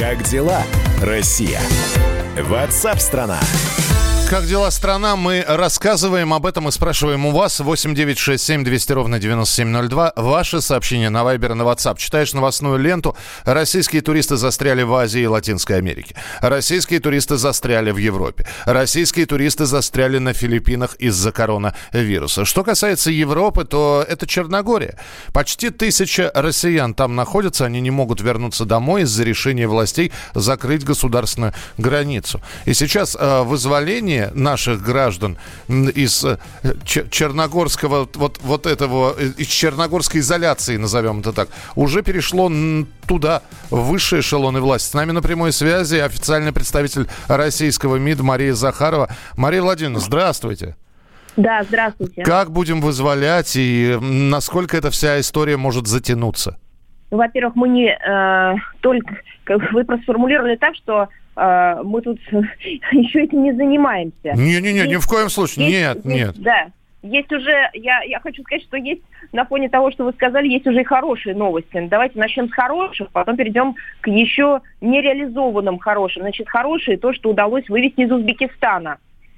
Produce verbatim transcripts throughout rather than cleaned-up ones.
Как дела, Россия? Ватсап-страна! Как дела, страна? Мы рассказываем об этом и спрашиваем у вас. восемь девятьсот шестьдесят семь двести ровно девяносто семь ноль два. Ваши сообщения на Вайбер и на WhatsApp. Читаешь новостную ленту. Российские туристы застряли в Азии и Латинской Америке. Российские туристы застряли в Европе. Российские туристы застряли на Филиппинах из-за коронавируса. Что касается Европы, то это Черногория. Почти тысяча россиян там находятся. Они не могут вернуться домой из-за решения властей закрыть государственную границу. И сейчас э, вызволение наших граждан из черногорского, вот, вот этого, из черногорской изоляции, назовем это так, уже перешло туда, в высшие эшелоны власти. С нами на прямой связи официальный представитель российского МИД Мария Захарова. Мария Владимировна, здравствуйте. Да, здравствуйте. Как будем вызволять и насколько эта вся история может затянуться? Во-первых, мы не э, только... Вы просто сформулировали так, что э, мы тут еще этим не занимаемся. Не-не-не, ни в коем случае. Есть, нет, есть, нет. Да. Есть уже, я, я хочу сказать, что есть, на фоне того, что вы сказали, есть уже и хорошие новости. Давайте начнем с хороших, потом перейдем к еще нереализованным хорошим. Значит, хорошие то, что удалось вывести из Узбекистана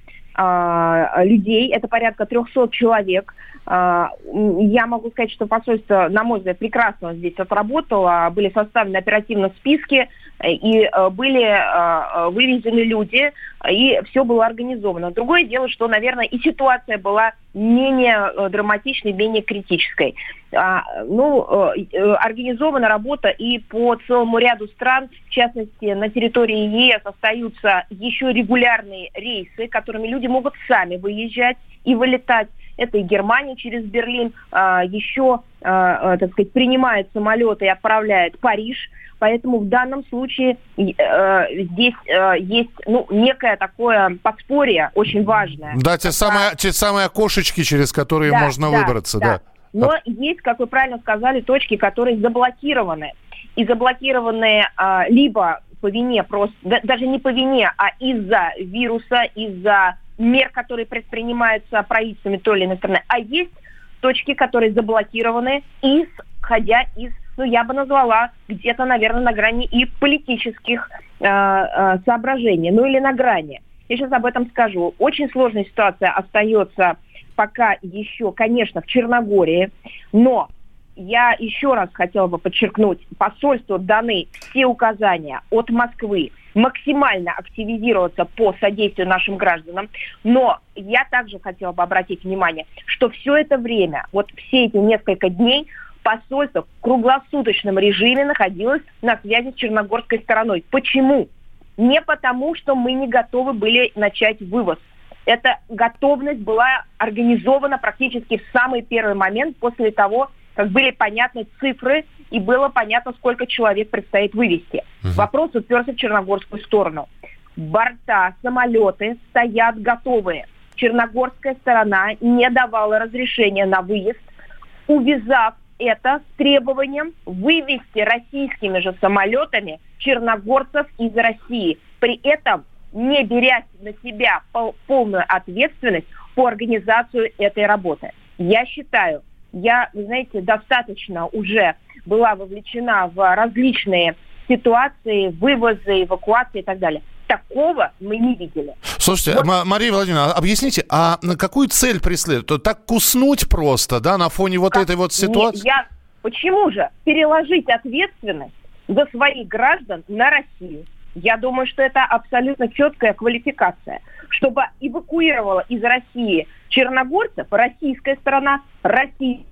э, людей. Это порядка триста человек. Я могу сказать, что посольство, на мой взгляд, прекрасно здесь отработало. Были составлены оперативно списки, и были вывезены люди, и все было организовано. Другое дело, что, наверное, и ситуация была менее драматичной, менее критической. Ну, организована работа и по целому ряду стран, в частности, на территории ЕС остаются еще регулярные рейсы, которыми люди могут сами выезжать и вылетать. Это и Германия через Берлин, а, еще, а, так сказать, принимает самолеты и отправляет в Париж. Поэтому в данном случае а, здесь а, есть ну, некое такое подспорье очень важное. Да, те, а, самые, те самые окошечки, через которые да, можно да, выбраться. Да. Да. Но есть, как вы правильно сказали, точки, которые заблокированы. И заблокированы а, либо по вине, просто, да, даже не по вине, а из-за вируса, из-за мер, которые предпринимаются правительствами той или иной страны, а есть точки, которые заблокированы, исходя из, ну, я бы назвала, где-то, наверное, на грани и политических э, э, соображений, ну или на грани. Я сейчас об этом скажу. Очень сложная ситуация остается пока еще, конечно, в Черногории, но я еще раз хотела бы подчеркнуть, посольству даны все указания от Москвы максимально активизироваться по содействию нашим гражданам. Но я также хотела бы обратить внимание, что все это время, вот все эти несколько дней, посольство в круглосуточном режиме находилось на связи с черногорской стороной. Почему? Не потому, что мы не готовы были начать вывоз. Эта готовность была организована практически в самый первый момент после того, как были понятны цифры и было понятно, сколько человек предстоит вывести. Uh-huh. Вопрос уперся в черногорскую сторону. Борта, самолеты стоят готовые. Черногорская сторона не давала разрешения на выезд, увязав это с требованием вывести российскими же самолетами черногорцев из России. При этом не беря на себя пол- полную ответственность по организации этой работы. Я считаю, Я, вы знаете, достаточно уже была вовлечена в различные ситуации, вывозы, эвакуации и так далее. Такого мы не видели. Слушайте, вот. М- Мария Владимировна, объясните, а какую цель преследует? Так куснуть просто, да, на фоне вот как? этой вот ситуации? Не, я... Почему же? Переложить ответственность за своих граждан на Россию. Я думаю, что это абсолютно четкая квалификация. Чтобы эвакуировала из России черногорцев, российская сторона, Россия.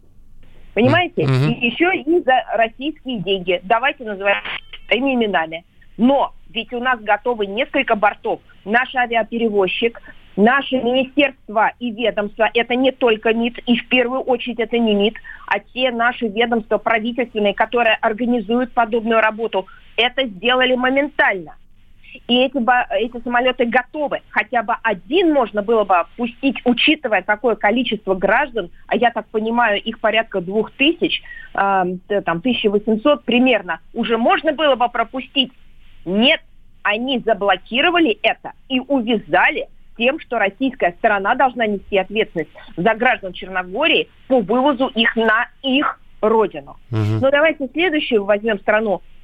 Понимаете? Mm-hmm. И еще и за российские деньги. Давайте называть своими именами. Но ведь у нас готовы несколько бортов. Наш авиаперевозчик, наше министерство и ведомства, это не только МИД, и в первую очередь это не МИД, а те наши ведомства правительственные, которые организуют подобную работу, это сделали моментально. И эти, эти самолеты готовы. Хотя бы один можно было бы пустить, учитывая какое количество граждан, а я так понимаю, их порядка двух тысяч, э, там, тысяча восемьсот примерно, уже можно было бы пропустить. Нет, они заблокировали это и увязали тем, что российская сторона должна нести ответственность за граждан Черногории по вывозу их на их родину. Угу. Но давайте следующую возьмем страну.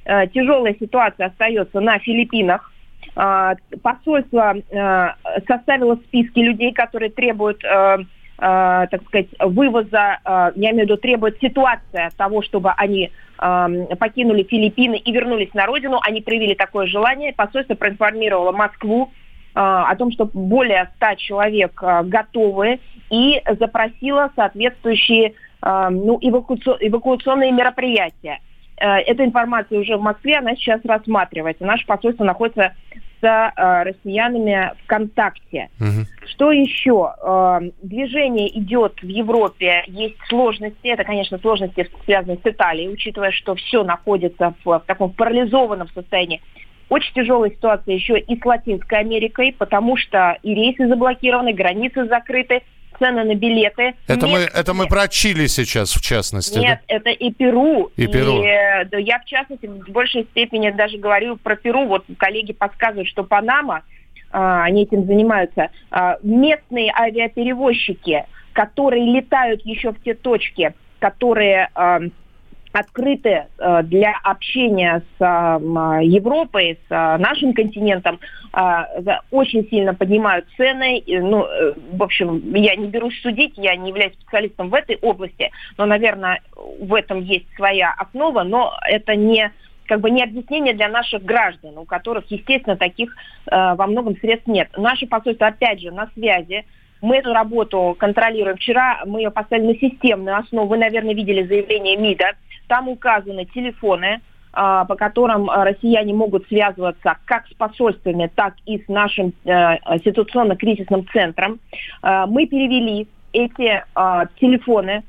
тяжелая ситуация остается на Филиппинах. Посольство составило списки людей, которые требуют, так сказать, вывоза, я имею в виду, требует ситуация того, чтобы они покинули Филиппины и вернулись на родину. Они проявили такое желание. Посольство проинформировало Москву о том, что более ста человек готовы, и запросило соответствующие ну, эвакуационные мероприятия. Эта информация уже в Москве, она сейчас рассматривается. Наше посольство находится с э, россиянами в контакте. Угу. Что еще? Э, движение идет в Европе, есть сложности. Это, конечно, сложности, связанные с Италией, учитывая, что все находится в, в таком парализованном состоянии. Очень тяжелая ситуация еще и с Латинской Америкой, потому что и рейсы заблокированы, границы закрыты, цены на билеты. Это мы, это мы про Чили сейчас, в частности. Нет, да? Это и Перу. И, и Перу. Да, я, в частности, в большей степени даже говорю про Перу. Вот коллеги подсказывают, что Панама, а, они этим занимаются, а, местные авиаперевозчики, которые летают еще в те точки, которые а, открыты а, для общения с а, Европой, с а, нашим континентом, а, очень сильно поднимают цены. Ну, в общем, я не берусь судить, я не являюсь специалистом в этой области, но, наверное, в этом есть своя основа, но это не, как бы не объяснение для наших граждан, у которых, естественно, таких а, во многом средств нет. Наше посольство, опять же, на связи. Мы эту работу контролируем. Вчера мы ее поставили на системную основу. Вы, наверное, видели заявление МИДа. Там указаны телефоны, по которым россияне могут связываться как с посольствами, так и с нашим ситуационно-кризисным центром. Мы перевели эти телефоны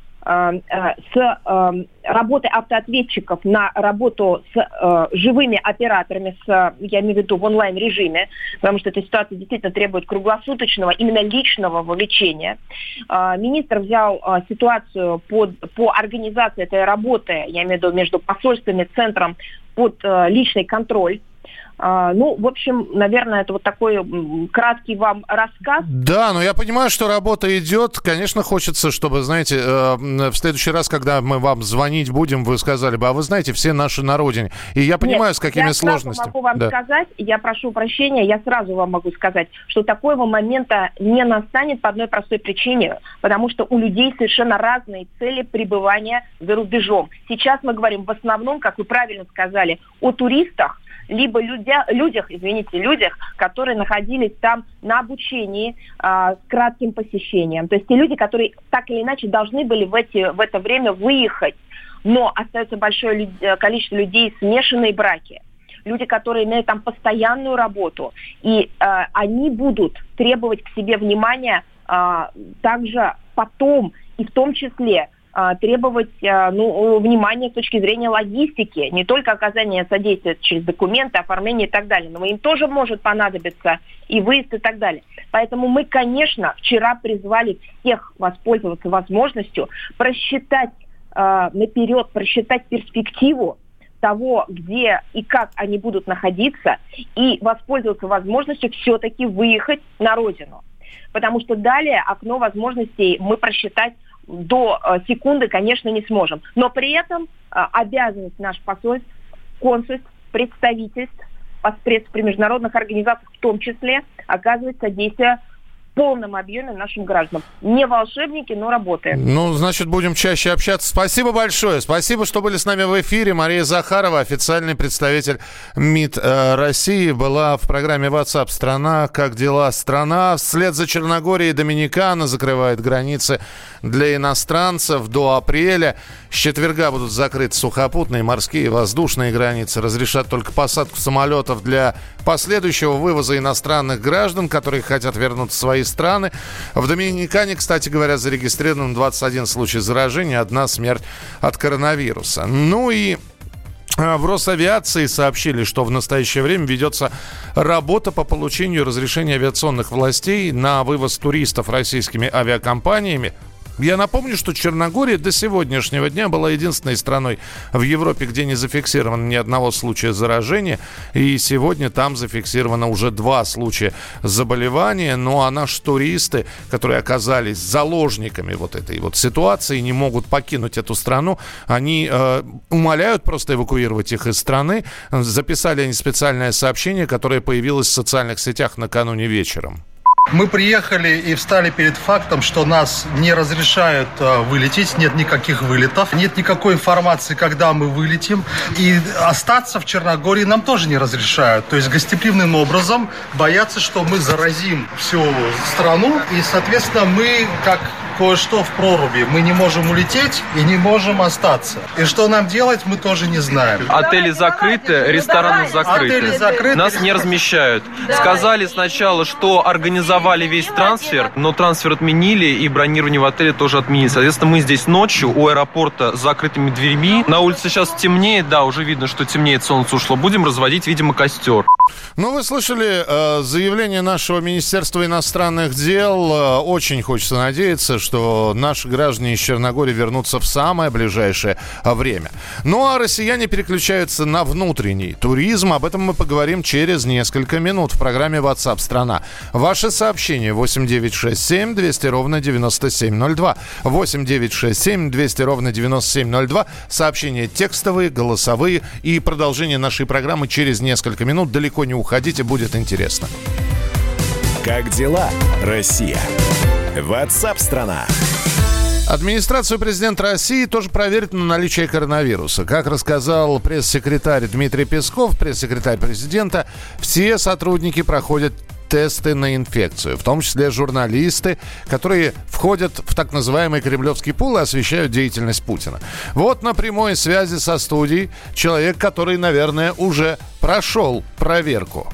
с работы автоответчиков на работу с живыми операторами, с, я имею в виду в онлайн-режиме, потому что эта ситуация действительно требует круглосуточного, именно личного вовлечения. Министр взял ситуацию под, по организации этой работы, я имею в виду между посольствами, центром, под личный контроль. Uh, ну, в общем, наверное, это вот такой краткий вам рассказ. Да, но я понимаю, что работа идет. Конечно, хочется, чтобы, знаете, э, в следующий раз, когда мы вам звонить будем, вы сказали бы, а вы знаете, все наши на родине. И я понимаю, Нет, с какими я сложностями. Я могу вам да. сказать, я прошу прощения, я сразу вам могу сказать, что такого момента не настанет по одной простой причине, потому что у людей совершенно разные цели пребывания за рубежом. Сейчас мы говорим в основном, как вы правильно сказали, о туристах, либо людя, людях, извините, людях, которые находились там на обучении а, с кратким посещением. То есть те люди, которые так или иначе должны были в, эти, в это время выехать, но остается большое люд... количество людей, смешанные браки. Люди, которые имеют там постоянную работу, и а, они будут требовать к себе внимания а, также потом, и в том числе требовать ну, внимания с точки зрения логистики, не только оказания содействия через документы, оформление и так далее, но им тоже может понадобиться и выезд и так далее. Поэтому мы, конечно, вчера призвали всех воспользоваться возможностью просчитать э, наперед, просчитать перспективу того, где и как они будут находиться, и воспользоваться возможностью все-таки выехать на родину. Потому что далее окно возможностей мы просчитать до э, секунды, конечно, не сможем. Но при этом э, обязанность наших посольств, консульств, представительств, посредств при международных организациях в том числе оказывать содействие в полном объеме нашим гражданам. Не волшебники, но работаем. Ну, значит, будем чаще общаться. Спасибо большое. Спасибо, что были с нами в эфире. Мария Захарова, официальный представитель МИД э, России, была в программе WhatsApp «Страна». Как дела, страна? Вслед за Черногорией Доминикана закрывает границы для иностранцев до апреля. С четверга будут закрыты сухопутные, морские и воздушные границы. Разрешат только посадку самолетов для последующего вывоза иностранных граждан, которые хотят вернуться в свои страны. В Доминикане, кстати говоря, зарегистрирован двадцать один случай заражения, одна смерть от коронавируса. Ну и в Росавиации сообщили, что в настоящее время ведется работа по получению разрешения авиационных властей на вывоз туристов российскими авиакомпаниями Я напомню, что Черногория до сегодняшнего дня была единственной страной в Европе, где не зафиксировано ни одного случая заражения. И сегодня там зафиксировано уже два случая заболевания. Ну а наши туристы, которые оказались заложниками вот этой вот ситуации, не могут покинуть эту страну, они э, умоляют просто эвакуировать их из страны. Записали они специальное сообщение, которое появилось в социальных сетях накануне вечером. Мы приехали и встали перед фактом, что нас не разрешают э, вылететь, нет никаких вылетов, нет никакой информации, когда мы вылетим. И остаться в Черногории нам тоже не разрешают. То есть гостеприимным образом боятся, что мы заразим всю страну. И, соответственно, мы как кое-что в проруби. Мы не можем улететь и не можем остаться. И что нам делать, мы тоже не знаем. Отели закрыты, рестораны закрыты. Отели закрыты. Нас не размещают. Сказали сначала, что организовали весь трансфер, но трансфер отменили и бронирование в отеле тоже отменили. Соответственно, мы здесь ночью у аэропорта с закрытыми дверьми. На улице сейчас темнеет, да, уже видно, что темнеет, солнце ушло. Будем разводить, видимо, костер. Ну, вы слышали э, заявление нашего Министерства иностранных дел. Э, очень хочется надеяться, что наши граждане из Черногории вернутся в самое ближайшее время. Ну, а россияне переключаются на внутренний туризм. Об этом мы поговорим через несколько минут в программе WhatsApp страна. Ваши сообщения восемь девятьсот шестьдесят семь двести ровно девяносто семь ноль два. восемь девятьсот шестьдесят семь двести ровно девяносто семь ноль два. Сообщения текстовые, голосовые и продолжение нашей программы через несколько минут. Далеко не уходите, будет интересно. Как дела, Россия? WhatsApp страна. Администрацию президента России тоже проверит на наличие коронавируса. Как рассказал пресс-секретарь Дмитрий Песков, пресс-секретарь президента, все сотрудники проходят тесты на инфекцию, в том числе журналисты, которые входят в так называемый кремлевский пул и освещают деятельность Путина. Вот на прямой связи со студией человек, который, наверное, уже прошел проверку.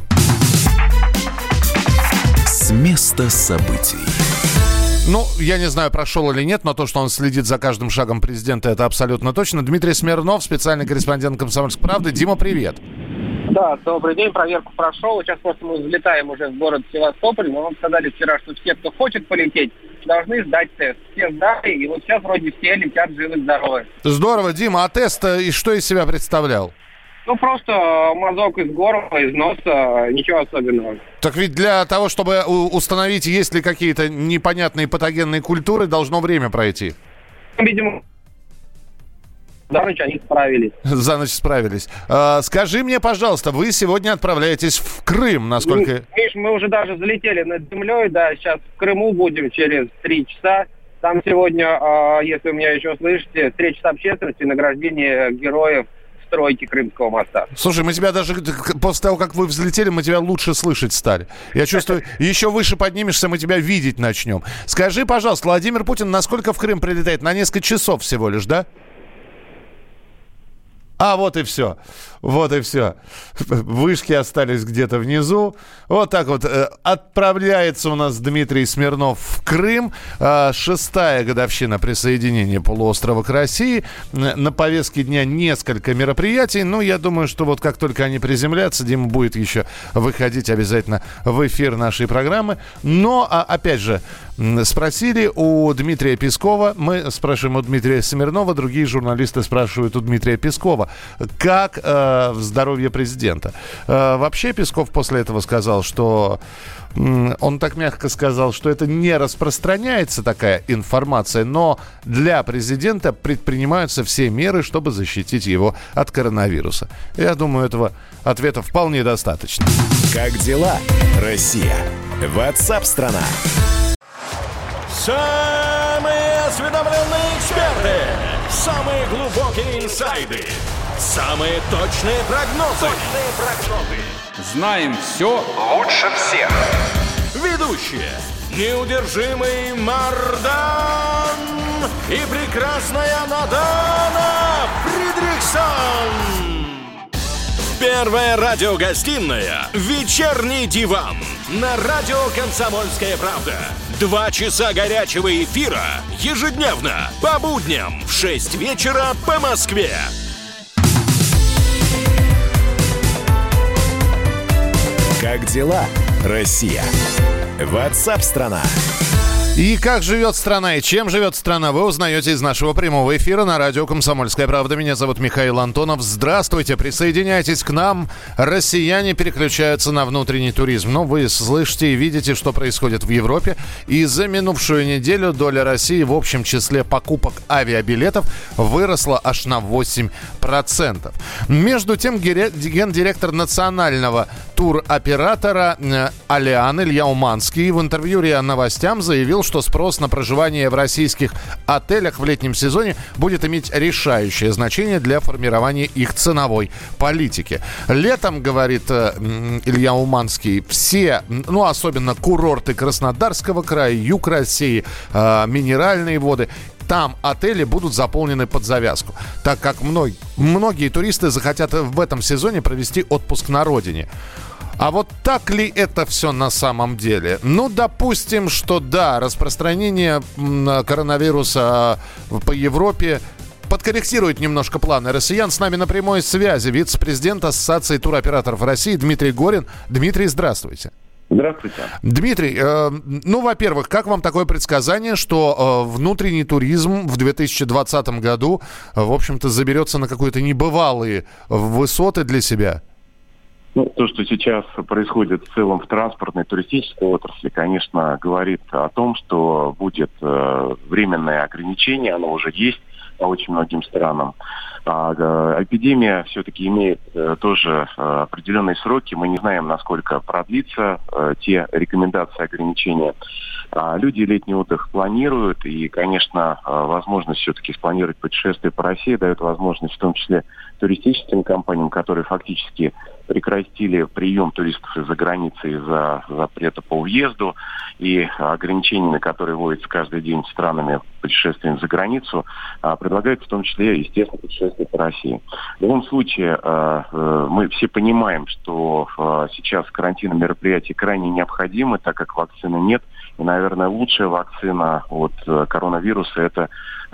С места событий. Ну, я не знаю, прошел или нет, но то, что он следит за каждым шагом президента, это абсолютно точно. Дмитрий Смирнов, специальный корреспондент «Комсомольской правды». Дима, привет. Да, добрый день, проверку прошел. Сейчас просто мы взлетаем уже в город Севастополь, но нам сказали вчера, что все, кто хочет полететь, должны сдать тест. Все сдали, и вот сейчас вроде все летят живы-здоровы. Здорово, Дима, а тест и что из себя представлял? Ну, просто мазок из горла, из носа, ничего особенного. Так ведь для того, чтобы установить, есть ли какие-то непонятные патогенные культуры, должно время пройти. Видимо, за ночь они справились. За ночь справились. А, скажи мне, пожалуйста, вы сегодня отправляетесь в Крым, насколько... Миш, мы уже даже залетели над землей, да, сейчас в Крыму будем через три часа. Там сегодня, если вы меня еще слышите, встреча с общественностью, награждение героев стройки Крымского моста. Слушай, мы тебя даже после того, как вы взлетели, мы тебя лучше слышать стали. Я чувствую, еще выше поднимешься, мы тебя видеть начнем. Скажи, пожалуйста, Владимир Путин насколько в Крым прилетает? На несколько часов всего лишь, да? А, вот и все. Вот и все. Вышки остались где-то внизу. Вот так вот. Отправляется у нас Дмитрий Смирнов в Крым. Шестая годовщина присоединения полуострова к России. На повестке дня несколько мероприятий. Ну, я думаю, что вот как только они приземлятся, Дима будет еще выходить обязательно в эфир нашей программы. Но, опять же, спросили у Дмитрия Пескова. Мы спрашиваем у Дмитрия Смирнова. Другие журналисты спрашивают у Дмитрия Пескова. Как э, здоровье президента? Э, вообще Песков после этого сказал, что э, он так мягко сказал, что это не распространяется такая информация, но для президента предпринимаются все меры, чтобы защитить его от коронавируса. Я думаю, этого ответа вполне достаточно. Как дела, Россия? WhatsApp страна. Самые осведомленные эксперты, самые глубокие инсайды, самые точные прогнозы. Точные прогнозы. Знаем все лучше всех. Ведущие: неудержимый Мардан и прекрасная Надана Фридрихсон. Первая радиогостинная «Вечерний диван» на радио «Комсомольская правда». Два часа горячего эфира ежедневно по будням в шесть вечера по Москве. Как дела, Россия? WhatsApp страна. И как живет страна, и чем живет страна, вы узнаете из нашего прямого эфира на радио «Комсомольская правда». Меня зовут Михаил Антонов. Здравствуйте, присоединяйтесь к нам. Россияне переключаются на внутренний туризм. Но вы слышите и видите, что происходит в Европе. И за минувшую неделю доля России в общем числе покупок авиабилетов выросла аж на восемь процентов. Между тем, гендиректор национального туроператора «Алиан» Илья Уманский в интервью РИА Новостям заявил, что спрос на проживание в российских отелях в летнем сезоне будет иметь решающее значение для формирования их ценовой политики. Летом, говорит э, Илья Уманский, все, ну особенно курорты Краснодарского края, юг России, э, минеральные воды, там отели будут заполнены под завязку, так как многие, многие туристы захотят в этом сезоне провести отпуск на родине. А вот так ли это все на самом деле? Ну, допустим, что да, распространение коронавируса по Европе подкорректирует немножко планы россиян. С нами на прямой связи вице-президент Ассоциации туроператоров России Дмитрий Горин. Дмитрий, здравствуйте. Здравствуйте. Дмитрий, э, ну, во-первых, как вам такое предсказание, что э, внутренний туризм в две тысячи двадцатом году, э, в общем-то, заберется на какие-то небывалые высоты для себя? Ну, то, что сейчас происходит в целом в транспортной, туристической отрасли, конечно, говорит о том, что будет э, временное ограничение, оно уже есть по очень многим странам. А, э, эпидемия все-таки имеет э, тоже э, определенные сроки. Мы не знаем, насколько продлится э, те рекомендации ограничения. А, люди летний отдых планируют, и, конечно, э, возможность все-таки спланировать путешествие по России дает возможность в том числе туристическим компаниям, которые фактически прекратили прием туристов из-за границы из-за запрета по въезду и ограничениями, которые вводятся каждый день странами путешествиями за границу, предлагают в том числе, естественно, путешествия по России. В любом случае, мы все понимаем, что сейчас карантинные мероприятия крайне необходимы, так как вакцины нет. И, наверное, лучшая вакцина от коронавируса – это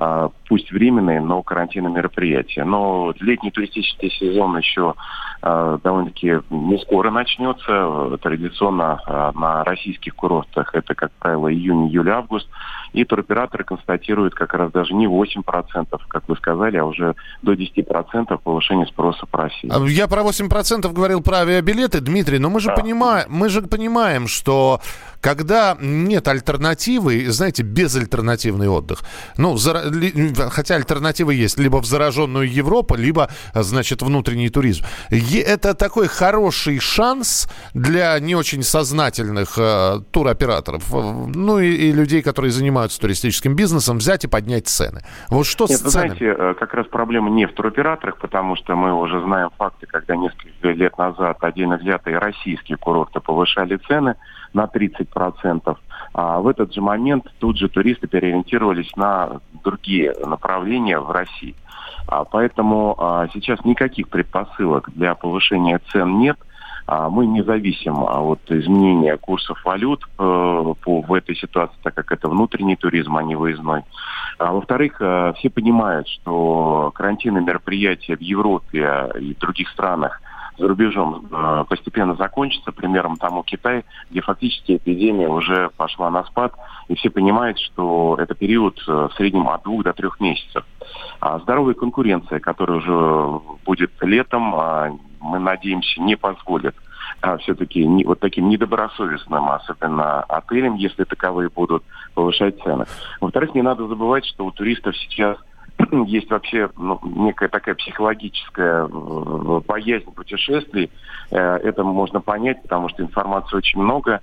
пусть временные, но карантинные мероприятия. Но летний туристический сезон еще довольно-таки не скоро начнется. Традиционно на российских курортах это, как правило, июнь, июль, август. И туроператоры констатируют как раз даже не восемь процентов, как вы сказали, а уже до десять процентов повышения спроса по России. Я про восемь процентов говорил про авиабилеты, Дмитрий, но мы же, да. понимаем, мы же понимаем, что когда нет альтернативы, знаете, безальтернативный отдых, ну, зара... хотя альтернативы есть, либо в зараженную Европу, либо, значит, внутренний туризм. Это такой хороший шанс для не очень сознательных э, туроператоров, ну и, и людей, которые занимаются туристическим бизнесом, взять и поднять цены. Вот что Нет, с ценами? Знаете, как раз проблема не в туроператорах, потому что мы уже знаем факты, когда несколько лет назад отдельно взятые российские курорты повышали цены на тридцать процентов, а в этот же момент тут же туристы переориентировались на другие направления в России. А поэтому а, сейчас никаких предпосылок для повышения цен нет. А, мы не зависим от изменения курсов валют э, по, в этой ситуации, так как это внутренний туризм, а не выездной. А, во-вторых, э, все понимают, что карантинные мероприятия в Европе и других странах за рубежом э, постепенно закончится. Примером тому Китай, где фактически эпидемия уже пошла на спад, и все понимают, что это период э, в среднем от двух до трех месяцев. А здоровая конкуренция, которая уже будет летом, э, мы надеемся, не позволит а, все-таки не, вот таким недобросовестным, особенно отелям, если таковые будут, повышать цены. Во-вторых, не надо забывать, что у туристов сейчас есть вообще ну, некая такая психологическая боязнь путешествий. Это можно понять, потому что информации очень много.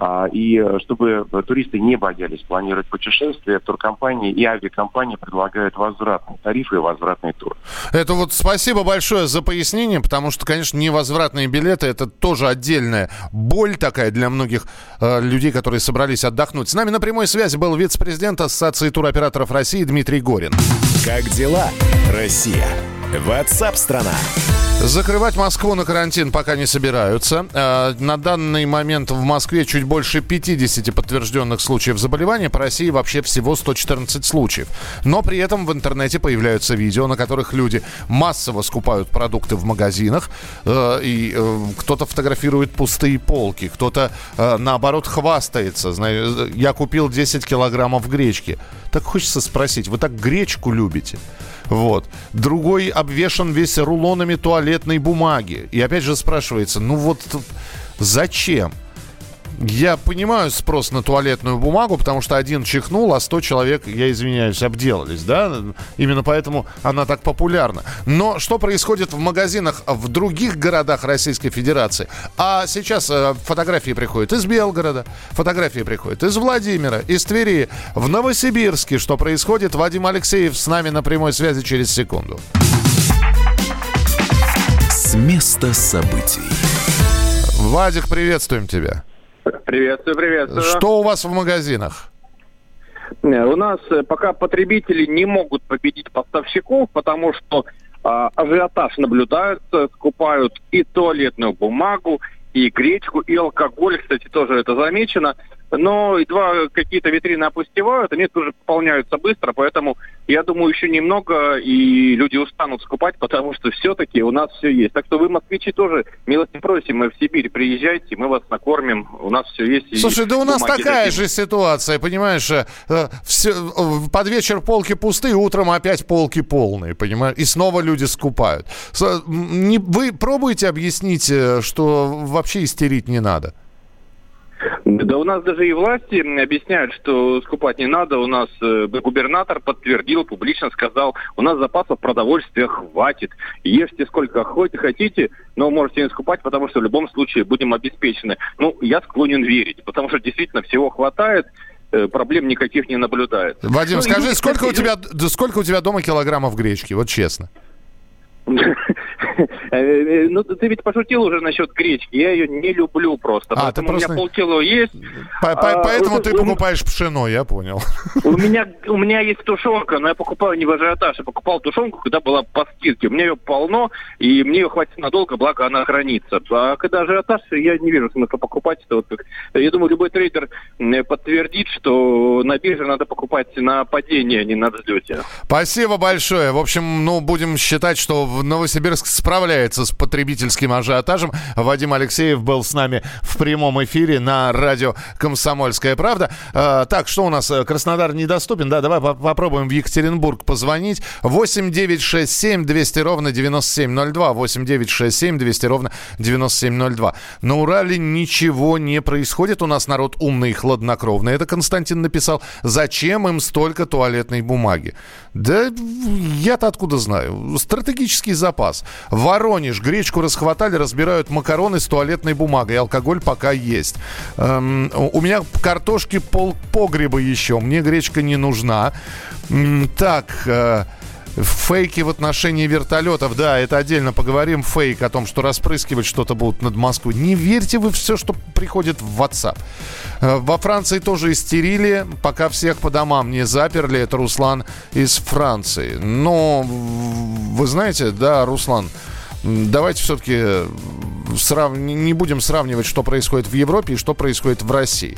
И чтобы туристы не боялись планировать путешествия, туркомпании и авиакомпании предлагают возвратные тарифы и возвратный тур. Это вот спасибо большое за пояснение, потому что, конечно, невозвратные билеты – это тоже отдельная боль такая для многих э, людей, которые собрались отдохнуть. С нами на прямой связи был вице-президент Ассоциации туроператоров России Дмитрий Горин. Как дела, Россия? WhatsApp-страна. Закрывать Москву на карантин пока не собираются. На данный момент в Москве чуть больше пятьдесят подтвержденных случаев заболевания. По России вообще всего сто четырнадцать случаев. Но при этом в интернете появляются видео, на которых люди массово скупают продукты в магазинах. И кто-то фотографирует пустые полки, кто-то, наоборот, хвастается. Я купил десять килограммов гречки. Так хочется спросить, вы так гречку любите? Вот. Другой обвешан весь рулонами туалетной бумаги. И опять же спрашивается, ну вот зачем? Я понимаю спрос на туалетную бумагу, потому что один чихнул, а сто человек, я извиняюсь, обделались, да? Именно поэтому она так популярна. Но что происходит в магазинах в других городах Российской Федерации? А сейчас э, фотографии приходят из Белгорода, фотографии приходят из Владимира, из Твери, в Новосибирске. Что происходит? Вадим Алексеев с нами на прямой связи через секунду. С места событий. Вадик, приветствуем тебя. Приветствую, приветствую. Что у вас в магазинах? У нас пока потребители не могут победить поставщиков, потому что а, ажиотаж наблюдается, скупают и туалетную бумагу, и гречку, и алкоголь, кстати, тоже это замечено. Но едва какие-то витрины опустевают, они тоже пополняются быстро, поэтому, я думаю, еще немного, и люди устанут скупать, потому что все-таки у нас все есть. Так что вы, москвичи, тоже милости просим, мы в Сибирь приезжайте, мы вас накормим, у нас все есть. Слушай, да у нас такая же ситуация, понимаешь, все, под вечер полки пустые, утром опять полки полные, понимаешь, и снова люди скупают. Вы пробуете объяснить, что вообще истерить не надо? Да у нас даже и власти объясняют, что скупать не надо. У нас э, губернатор подтвердил, публично сказал, у нас запасов продовольствия хватит. Ешьте сколько хотите, но можете не скупать, потому что в любом случае будем обеспечены. Ну, я склонен верить, потому что действительно всего хватает, э, проблем никаких не наблюдается. Вадим, ну, скажи, и, сколько, кстати, у тебя, сколько у тебя дома килограммов гречки? Вот честно. Ну, ты ведь пошутил уже насчет гречки. Я ее не люблю просто. А, ты просто... У меня полкило есть. По- по- поэтому а, ты у... покупаешь пшено, я понял. У меня, у меня есть тушенка, но я покупаю не в ажиотаж. Я покупал тушенку, когда была по скидке. У меня ее полно, и мне ее хватит надолго, благо она хранится. А когда ажиотаж, я не вижу смысла покупать. Это вот как... Я думаю, любой трейдер подтвердит, что на бирже надо покупать на падение, а не на взлете. Спасибо большое. В общем, ну, будем считать, что Новосибирск справляется с потребительским ажиотажем. Вадим Алексеев был с нами в прямом эфире на радио «Комсомольская правда». А, так, что у нас? Краснодар недоступен? Да, давай попробуем в Екатеринбург позвонить. восемь девятьсот шестьдесят семь двести ровно девяносто семь ноль два. восемь девятьсот шестьдесят семь двести ровно девяносто семь ноль два. На Урале ничего не происходит. У нас народ умный и хладнокровный. Это Константин написал. Зачем им столько туалетной бумаги? Да я-то откуда знаю? Стратегический запас. Воронеж. Гречку расхватали, разбирают макароны с туалетной бумагой. Алкоголь пока есть. Эм, у меня картошки полпогреба еще. Мне гречка не нужна. М, так... Э, Фейки в отношении вертолетов. Да, это отдельно поговорим. Фейк о том, что распрыскивать что-то будут над Москвой. Не верьте вы в все, что приходит в WhatsApp. Во Франции тоже истерили, пока всех по домам не заперли. Это Руслан из Франции. Но, вы знаете, да, Руслан, давайте все-таки срав... не будем сравнивать, что происходит в Европе и что происходит в России.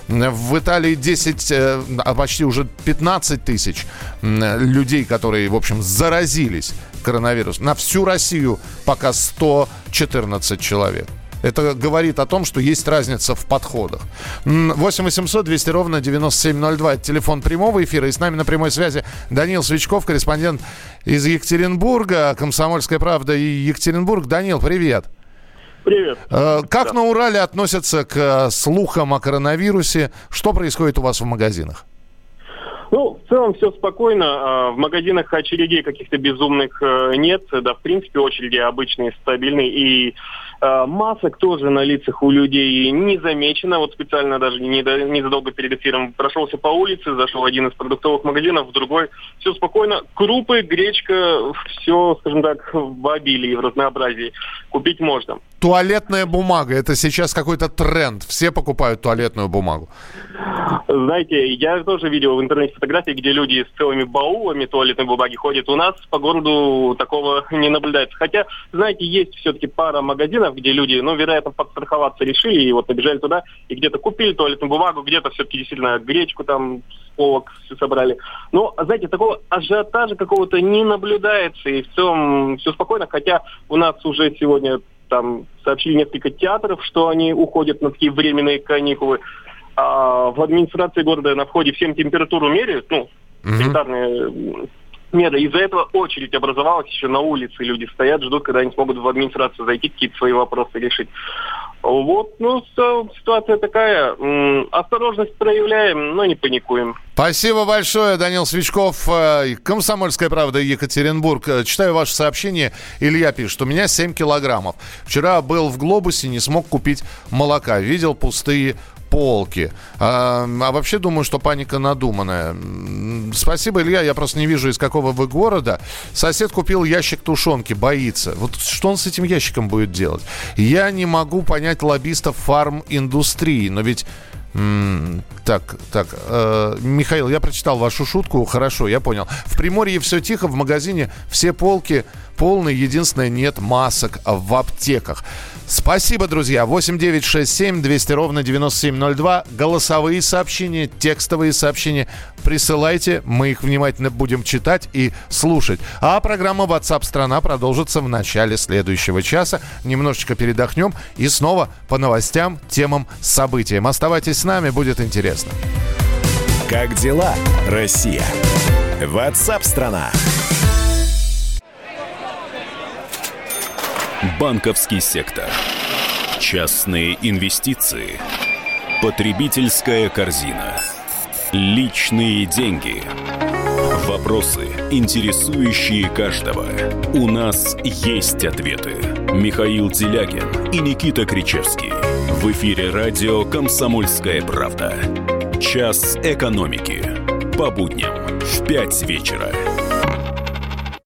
В Италии десять, а почти уже пятнадцать тысяч людей, которые, в общем, заразились коронавирусом. На всю Россию пока сто четырнадцать человек. Это говорит о том, что есть разница в подходах. восемь восемьсот двести ровно девяносто семь ноль два. Это телефон прямого эфира. И с нами на прямой связи Даниил Свечков, корреспондент из Екатеринбурга. «Комсомольская правда» и Екатеринбург. Даниил, привет. Привет. Как да. на Урале относятся к слухам о коронавирусе? Что происходит у вас в магазинах? Ну, в целом все спокойно. В магазинах очередей каких-то безумных нет. Да, в принципе, очереди обычные, стабильные. И масок тоже на лицах у людей не замечено. Вот специально даже незадолго перед эфиром прошелся по улице, зашел в один из продуктовых магазинов, в другой. Все спокойно. Крупы, гречка, все, скажем так, в обилии, в разнообразии. Купить можно. туалетная бумага. Это сейчас какой-то тренд. Все покупают туалетную бумагу. Знаете, я тоже видел в интернете фотографии, где люди с целыми баулами туалетной бумаги ходят. У нас по городу такого не наблюдается. Хотя, знаете, есть все-таки пара магазинов, где люди, ну, вероятно, подстраховаться решили и вот набежали туда и где-то купили туалетную бумагу, где-то все-таки действительно гречку там с полок все собрали. Но, знаете, такого ажиотажа какого-то не наблюдается, и в целом все спокойно. Хотя у нас уже сегодня там сообщили несколько театров, что они уходят на такие временные каникулы. А в администрации города на входе всем температуру меряют, ну, санитарные меры. Из-за этого очередь образовалась, еще на улице люди стоят, ждут, когда они смогут в администрацию зайти, какие-то свои вопросы решить. Вот, ну, ситуация такая. Осторожность проявляем, но не паникуем. Спасибо большое, Данил Свичков, «Комсомольская правда», Екатеринбург. Читаю ваше сообщение. Илья пишет: у меня семь килограммов. Вчера был в Глобусе, не смог купить молока. Видел пустые полки. А, а вообще думаю, что паника надуманная. Спасибо, Илья. Я просто не вижу, из какого вы города. Сосед купил ящик тушенки, боится. Вот что он с этим ящиком будет делать? Я не могу понять лоббистов фарм-индустрии, но ведь... М-м, так, так, э, Михаил, я прочитал вашу шутку, хорошо, я понял. В Приморье все тихо, в магазине все полки полные, единственное, нет масок в аптеках. Спасибо, друзья. восемь девятьсот шестьдесят семь двести ровно девяносто семь ноль два. Голосовые сообщения, текстовые сообщения присылайте. Мы их внимательно будем читать и слушать. А программа WhatsApp страна продолжится в начале следующего часа. Немножечко передохнем и снова по новостям, темам, событиям. Оставайтесь с нами, будет интересно. Как дела, Россия? WhatsApp страна. Банковский сектор, частные инвестиции, потребительская корзина, личные деньги. Вопросы, интересующие каждого. У нас есть ответы. Михаил Делягин и Никита Кричевский. В эфире радио «Комсомольская правда». Час экономики. По будням в пять вечера.